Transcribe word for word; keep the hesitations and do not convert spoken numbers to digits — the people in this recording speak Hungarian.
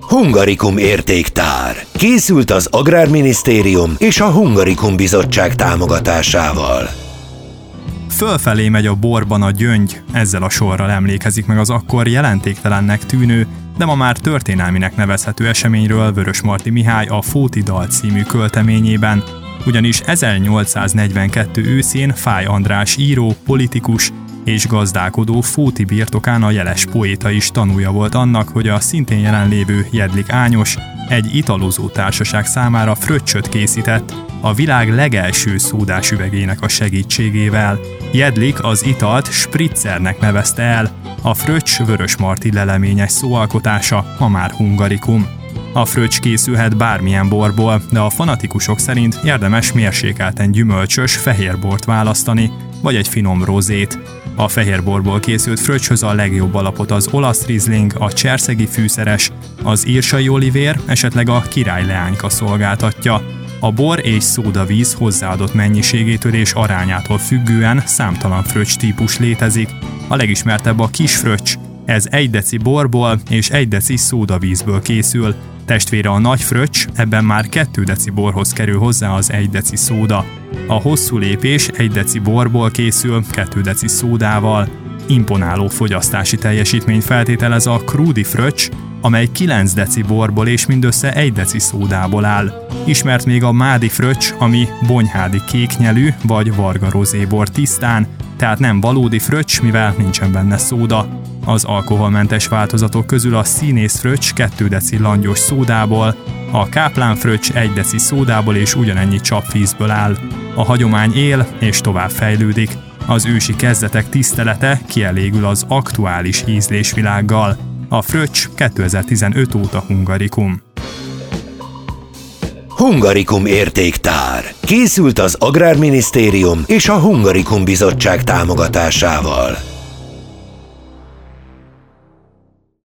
Hungarikum értéktár. Készült az Agrárminisztérium és a Hungarikum Bizottság támogatásával. Fölfelé megy a borban a gyöngy, ezzel a sorral emlékezik meg az akkor jelentéktelennek tűnő, de ma már történelminek nevezhető eseményről Vörösmarty Mihály a Fóti dal című költeményében, ugyanis ezernyolcszáznegyvenkettő őszén Fáy András író, politikus és gazdálkodó Fóti birtokán a jeles poéta is tanúja volt annak, hogy a szintén jelenlévő Jedlik Ányos egy italozó társaság számára fröccsöt készített a világ legelső szódás üvegének a segítségével. Jedlik az italt spritzernek nevezte el, a fröccs Vörösmarty leleményes szóalkotása, ma már hungarikum. A fröccs készülhet bármilyen borból, de a fanatikusok szerint érdemes mérsékelten gyümölcsös fehérbort választani, vagy egy finom rozét. A fehérborból készült fröccshöz a legjobb alapot az olasz rizling, a cserszegi fűszeres, az írsai olivér, esetleg a király leányka szolgáltatja. A bor és szódavíz hozzáadott mennyiségétől és arányától függően számtalan fröccs típus létezik. A legismertebb a kis fröccs, ez egy deci borból és egy deci szódavízből készül. Testvére a nagy fröccs, ebben már kettő deci borhoz kerül hozzá az egy deci szóda. A hosszú lépés egy deci borból készül kettő deci szódával. Imponáló fogyasztási teljesítményt feltételez a krúdi fröccs, amely kilenc deci borból és mindössze egy deci szódából áll. Ismert még a mádi fröccs, ami bonyhádi kéknyelű vagy varga rozébor tisztán, tehát nem valódi fröccs, mivel nincsen benne szóda. Az alkoholmentes változatok közül a színész fröccs kettő deci langyos szódából, a káplán fröccs egy deci szódából és ugyanennyi csapvízből áll. A hagyomány él és tovább fejlődik. Az ősi kezdetek tisztelete kielégül az aktuális ízlésvilággal. A fröccs kétezer-tizenöt óta hungarikum. Hungarikum értéktár. Készült az Agrárminisztérium és a Hungarikum Bizottság támogatásával.